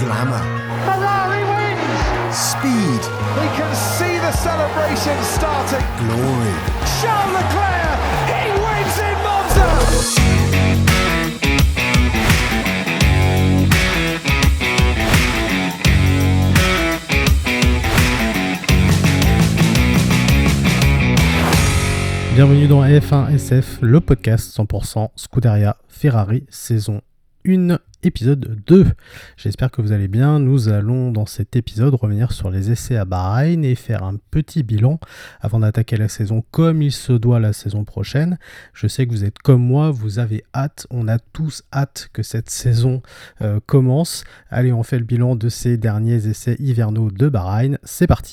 glamour. Ferrari wins! Speed. We can see the celebration starting. Glory. Charles Leclerc, he wins in Monza! Bienvenue dans F1 SF, le podcast 100% Scuderia Ferrari, saison 1, épisode 2. J'espère que vous allez bien. Nous allons dans cet épisode revenir sur les essais à Bahreïn et faire un petit bilan avant d'attaquer la saison comme il se doit la saison prochaine. Je sais que vous êtes comme moi, vous avez hâte, on a tous hâte que cette saison commence. Allez, on fait le bilan de ces derniers essais hivernaux de Bahreïn. C'est parti.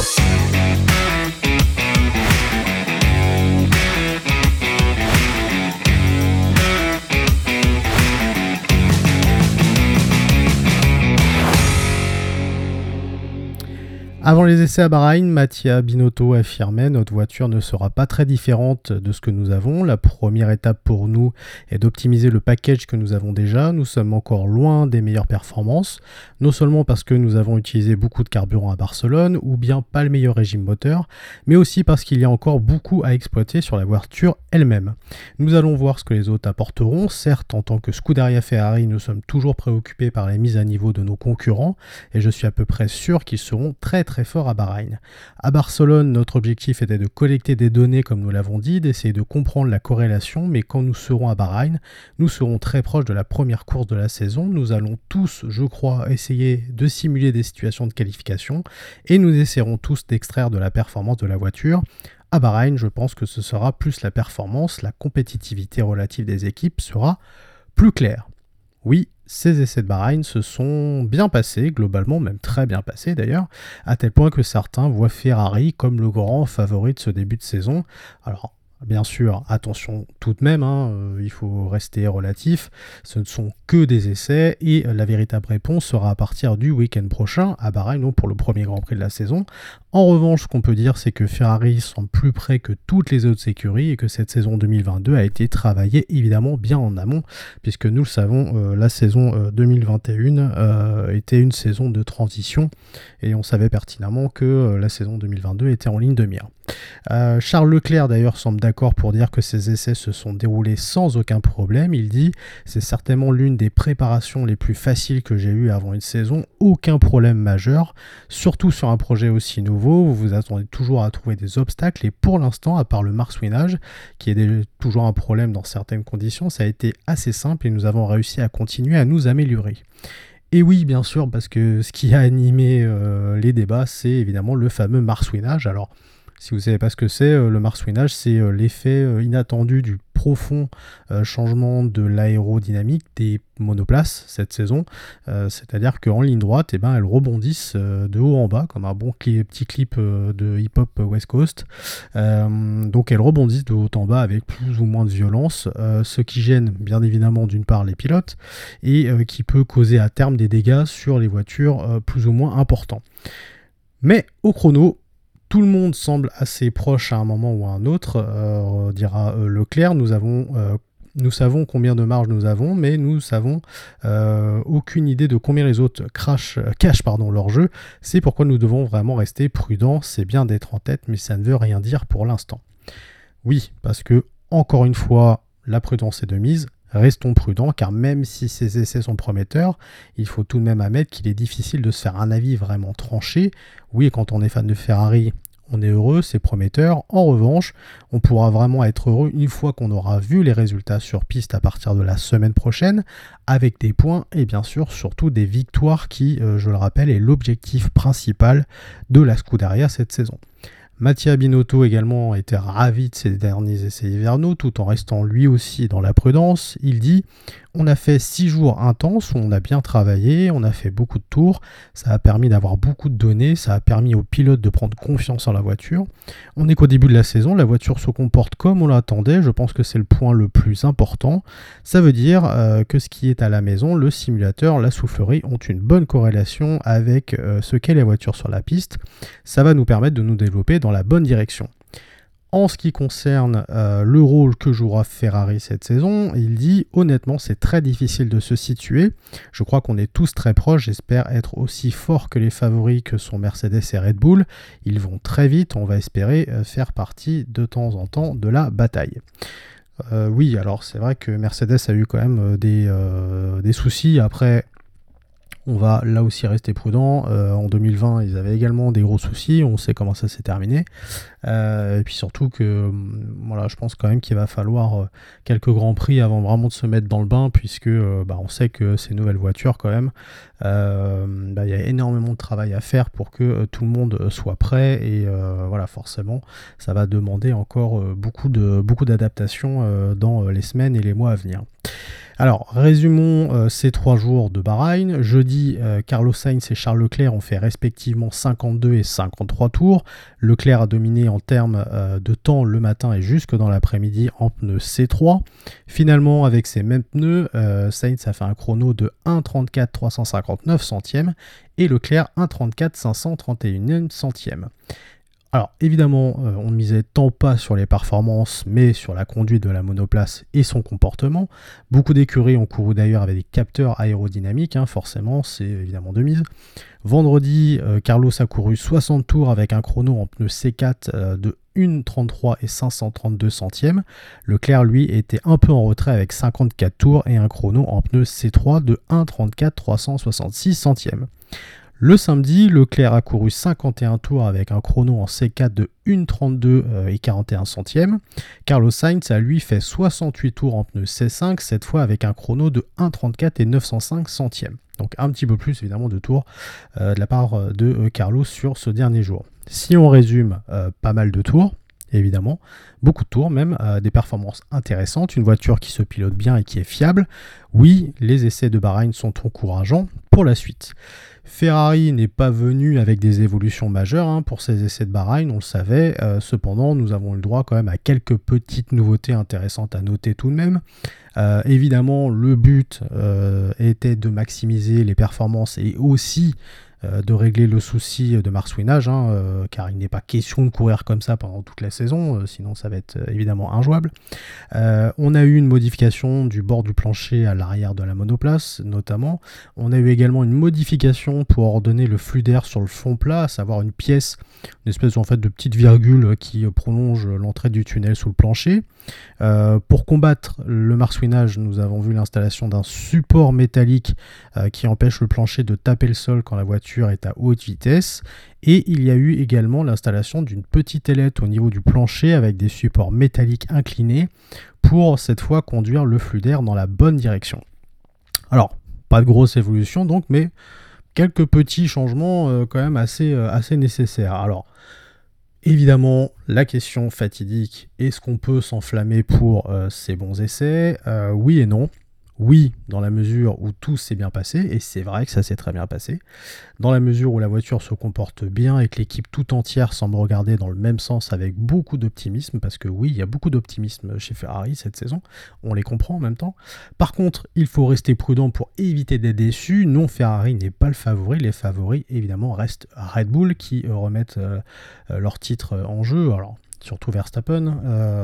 Avant les essais à Bahreïn, Mattia Binotto affirmait « Notre voiture ne sera pas très différente de ce que nous avons. La première étape pour nous est d'optimiser le package que nous avons déjà. Nous sommes encore loin des meilleures performances, non seulement parce que nous avons utilisé beaucoup de carburant à Barcelone, ou bien pas le meilleur régime moteur, mais aussi parce qu'il y a encore beaucoup à exploiter sur la voiture elle-même. Nous allons voir ce que les autres apporteront. Certes, en tant que Scuderia Ferrari, nous sommes toujours préoccupés par les mises à niveau de nos concurrents, et je suis à peu près sûr qu'ils seront très fort à Bahreïn. À Barcelone, notre objectif était de collecter des données comme nous l'avons dit, d'essayer de comprendre la corrélation, mais quand nous serons à Bahreïn, nous serons très proches de la première course de la saison. Nous allons tous, je crois, essayer de simuler des situations de qualification et nous essaierons tous d'extraire de la performance de la voiture. À Bahreïn, je pense que ce sera plus la performance, la compétitivité relative des équipes sera plus claire. Oui, ces essais de Bahreïn se sont bien passés, globalement même très bien passés d'ailleurs, à tel point que certains voient Ferrari comme le grand favori de ce début de saison. Alors, bien sûr, attention tout de même, il faut rester relatif, ce ne sont que des essais et la véritable réponse sera à partir du week-end prochain à Bahreïn, donc pour le premier Grand Prix de la saison. En revanche, ce qu'on peut dire, c'est que Ferrari semble plus près que toutes les autres écuries et que cette saison 2022 a été travaillée évidemment bien en amont, puisque nous le savons, la saison 2021 était une saison de transition et on savait pertinemment que la saison 2022 était en ligne de mire. Charles Leclerc d'ailleurs semble d'accord pour dire que ces essais se sont déroulés sans aucun problème. Il dit « C'est certainement l'une des préparations les plus faciles que j'ai eues avant une saison, aucun problème majeur, surtout sur un projet aussi nouveau, vous vous attendez toujours à trouver des obstacles et pour l'instant, à part le marsouinage, qui est toujours un problème dans certaines conditions, ça a été assez simple et nous avons réussi à continuer à nous améliorer. » Et oui, bien sûr, parce que ce qui a animé les débats, c'est évidemment le fameux marsouinage. Alors, si vous ne savez pas ce que c'est, le marsouinage, c'est l'effet inattendu du profond changement de l'aérodynamique des monoplaces cette saison. C'est-à-dire qu'en ligne droite, elles rebondissent de haut en bas, comme un bon petit clip de hip-hop West Coast. Donc elles rebondissent de haut en bas avec plus ou moins de violence, ce qui gêne bien évidemment d'une part les pilotes et qui peut causer à terme des dégâts sur les voitures plus ou moins importants. Mais au chrono, tout le monde semble assez proche à un moment ou à un autre, dira Leclerc. Nous savons combien de marge nous avons, mais nous savons aucune idée de combien les autres cachent leur jeu. C'est pourquoi nous devons vraiment rester prudents. C'est bien d'être en tête, mais ça ne veut rien dire pour l'instant. Oui, parce que, encore une fois, la prudence est de mise. Restons prudents, car même si ces essais sont prometteurs, il faut tout de même admettre qu'il est difficile de se faire un avis vraiment tranché. Oui, quand on est fan de Ferrari, on est heureux, c'est prometteur. En revanche, on pourra vraiment être heureux une fois qu'on aura vu les résultats sur piste à partir de la semaine prochaine, avec des points et bien sûr surtout des victoires qui, je le rappelle, est l'objectif principal de la Scuderia cette saison. Mattia Binotto également était ravi de ces derniers essais hivernaux tout en restant lui aussi dans la prudence. Il dit « On a fait 6 jours intenses où on a bien travaillé, on a fait beaucoup de tours, ça a permis d'avoir beaucoup de données, ça a permis aux pilotes de prendre confiance en la voiture. On n'est qu'au début de la saison, la voiture se comporte comme on l'attendait, je pense que c'est le point le plus important. Ça veut dire que ce qui est à la maison, le simulateur, la soufflerie ont une bonne corrélation avec ce qu'est la voiture sur la piste. Ça va nous permettre de nous développer dans la bonne direction. » En ce qui concerne le rôle que jouera Ferrari cette saison, il dit honnêtement c'est très difficile de se situer. Je crois qu'on est tous très proches, j'espère être aussi forts que les favoris que sont Mercedes et Red Bull. Ils vont très vite, on va espérer faire partie de temps en temps de la bataille. Oui, alors c'est vrai que Mercedes a eu quand même des soucis. Après, on va là aussi rester prudent. En 2020, ils avaient également des gros soucis. On sait comment ça s'est terminé. Et puis surtout que voilà, je pense quand même qu'il va falloir quelques grands prix avant vraiment de se mettre dans le bain, puisque on sait que ces nouvelles voitures quand même, il y a énormément de travail à faire pour que tout le monde soit prêt. Et voilà, forcément, ça va demander encore beaucoup d'adaptations dans les semaines et les mois à venir. Alors, résumons ces 3 jours de Bahreïn. Jeudi, Carlos Sainz et Charles Leclerc ont fait respectivement 52 et 53 tours. Leclerc a dominé en termes de temps le matin et jusque dans l'après-midi en pneus C3. Finalement, avec ces mêmes pneus, Sainz a fait un chrono de 1,34 359 centièmes et Leclerc 1,34 531 centièmes. Alors évidemment, on ne misait tant pas sur les performances, mais sur la conduite de la monoplace et son comportement. Beaucoup d'écuries ont couru d'ailleurs avec des capteurs aérodynamiques, forcément, c'est évidemment de mise. Vendredi, Carlos a couru 60 tours avec un chrono en pneu C4 de 1,33 et 532 centièmes. Leclerc, lui, était un peu en retrait avec 54 tours et un chrono en pneu C3 de 1,34 366 centièmes. Le samedi, Leclerc a couru 51 tours avec un chrono en C4 de 1,32 et 41 centièmes. Carlos Sainz a lui fait 68 tours en pneu C5, cette fois avec un chrono de 1,34 et 905 centièmes. Donc un petit peu plus évidemment de tours de la part de Carlos sur ce dernier jour. Si on résume, pas mal de tours, évidemment, beaucoup de tours même, des performances intéressantes, une voiture qui se pilote bien et qui est fiable. Oui, les essais de Bahreïn sont encourageants pour la suite. Ferrari n'est pas venu avec des évolutions majeures pour ces essais de Bahreïn, on le savait. Cependant, nous avons eu le droit quand même à quelques petites nouveautés intéressantes à noter tout de même. Évidemment, le but était de maximiser les performances et aussi de régler le souci de marsouinage, car il n'est pas question de courir comme ça pendant toute la saison, sinon ça va être évidemment injouable. On a eu une modification du bord du plancher à l'arrière de la monoplace, notamment. On a eu également une modification pour ordonner le flux d'air sur le fond plat, à savoir une pièce, une espèce en fait de petite virgule qui prolonge l'entrée du tunnel sous le plancher. Pour combattre le marsouinage, nous avons vu l'installation d'un support métallique qui empêche le plancher de taper le sol quand la voiture est à haute vitesse. Et il y a eu également l'installation d'une petite ailette au niveau du plancher avec des supports métalliques inclinés pour cette fois conduire le flux d'air dans la bonne direction. Alors, pas de grosse évolution donc, mais quelques petits changements quand même assez nécessaires. Alors, évidemment, la question fatidique, est-ce qu'on peut s'enflammer pour ces bons essais ? Oui et non. Oui, dans la mesure où tout s'est bien passé, et c'est vrai que ça s'est très bien passé, dans la mesure où la voiture se comporte bien et que l'équipe tout entière semble regarder dans le même sens avec beaucoup d'optimisme, parce que oui, il y a beaucoup d'optimisme chez Ferrari cette saison, on les comprend en même temps. Par contre, il faut rester prudent pour éviter d'être déçu. Non, Ferrari n'est pas le favori, les favoris évidemment restent Red Bull qui remettent leur titre en jeu, alors surtout Verstappen,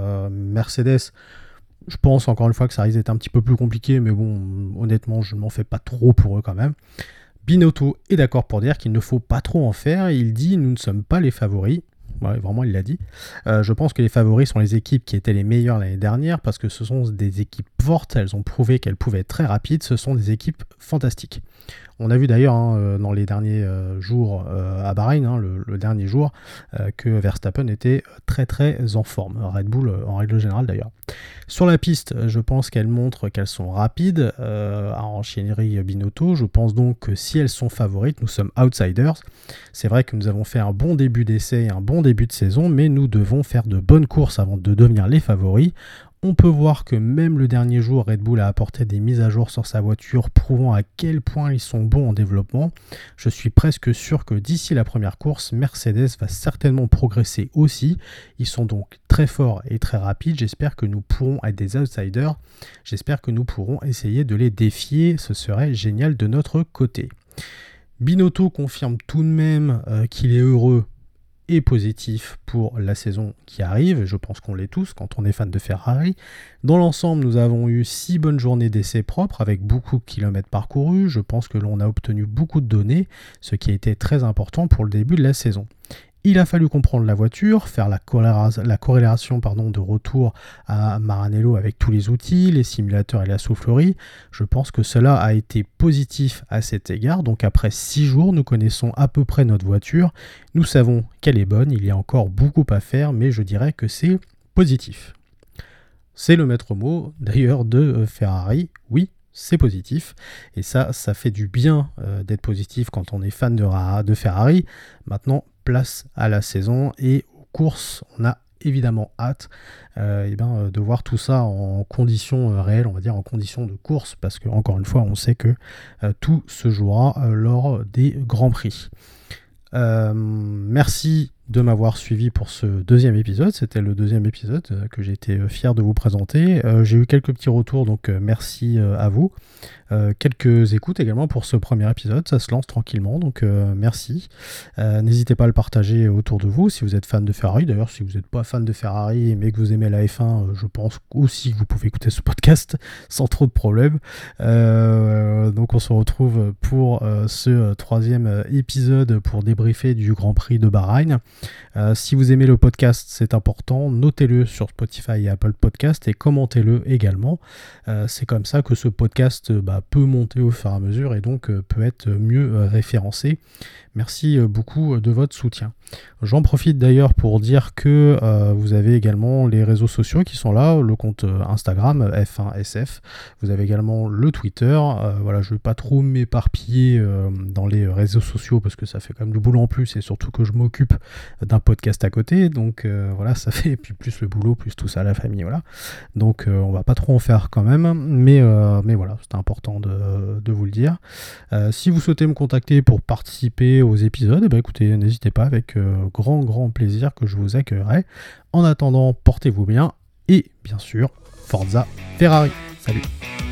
Mercedes. Je pense encore une fois que ça risque d'être un petit peu plus compliqué, mais bon, honnêtement, je ne m'en fais pas trop pour eux quand même. Binotto est d'accord pour dire qu'il ne faut pas trop en faire. Il dit « Nous ne sommes pas les favoris ». Ouais, vraiment, il l'a dit. Je pense que les favoris sont les équipes qui étaient les meilleures l'année dernière parce que ce sont des équipes fortes. Elles ont prouvé qu'elles pouvaient être très rapides. Ce sont des équipes fantastiques. On a vu d'ailleurs dans les derniers jours à Bahreïn, le dernier jour, que Verstappen était très très en forme. Red Bull en règle générale d'ailleurs. Sur la piste, je pense qu'elles montrent qu'elles sont rapides. À enchaînerie Binotto, je pense donc que si elles sont favorites, nous sommes outsiders. C'est vrai que nous avons fait un bon début d'essai et un bon début de saison, mais nous devons faire de bonnes courses avant de devenir les favoris. On peut voir que même le dernier jour, Red Bull a apporté des mises à jour sur sa voiture, prouvant à quel point ils sont bons en développement. Je suis presque sûr que d'ici la première course, Mercedes va certainement progresser aussi. Ils sont donc très forts et très rapides. J'espère que nous pourrons être des outsiders. J'espère que nous pourrons essayer de les défier. Ce serait génial de notre côté. Binotto confirme tout de même qu'il est heureux et positif pour la saison qui arrive. Je pense qu'on l'est tous quand on est fan de Ferrari. Dans l'ensemble, nous avons eu 6 bonnes journées d'essais propres avec beaucoup de kilomètres parcourus. Je pense que l'on a obtenu beaucoup de données, ce qui a été très important pour le début de la saison. Il a fallu comprendre la voiture, faire la corrélation de retour à Maranello avec tous les outils, les simulateurs et la soufflerie. Je pense que cela a été positif à cet égard. Donc après 6 jours, nous connaissons à peu près notre voiture. Nous savons qu'elle est bonne, il y a encore beaucoup à faire, mais je dirais que c'est positif. C'est le maître mot d'ailleurs de Ferrari, oui. C'est positif, et ça fait du bien d'être positif quand on est fan de Ferrari. Maintenant, place à la saison et aux courses, on a évidemment hâte de voir tout ça en conditions réelles, on va dire en conditions de course, parce que encore une fois, on sait que tout se jouera lors des Grands Prix. Merci de m'avoir suivi pour ce deuxième épisode. C'était le deuxième épisode que j'ai été fier de vous présenter. J'ai eu quelques petits retours, donc merci à vous. Quelques écoutes également pour ce premier épisode, ça se lance tranquillement, donc merci. N'hésitez pas à le partager autour de vous si vous êtes fan de Ferrari. D'ailleurs, si vous n'êtes pas fan de Ferrari mais que vous aimez la F1, je pense aussi que vous pouvez écouter ce podcast sans trop de problèmes. Donc on se retrouve pour ce troisième épisode pour débriefer du Grand Prix de Bahreïn. Si vous aimez le podcast, c'est important, notez-le sur Spotify et Apple Podcast et commentez-le également. C'est comme ça que ce podcast peut monter au fur et à mesure et donc peut être mieux référencé. Merci beaucoup de votre soutien. J'en profite d'ailleurs pour dire que vous avez également les réseaux sociaux qui sont là, le compte Instagram F1SF, vous avez également le Twitter. Voilà, je ne vais pas trop m'éparpiller dans les réseaux sociaux parce que ça fait quand même du boulot en plus et surtout que je m'occupe d'un podcast à côté, donc voilà, ça fait, et puis plus le boulot, plus tout ça, la famille, voilà. Donc on va pas trop en faire quand même, mais voilà, c'était important de vous le dire. Si vous souhaitez me contacter pour participer aux épisodes, écoutez, n'hésitez pas, avec grand plaisir que je vous accueillerai. En attendant, portez-vous bien et bien sûr, Forza Ferrari. Salut!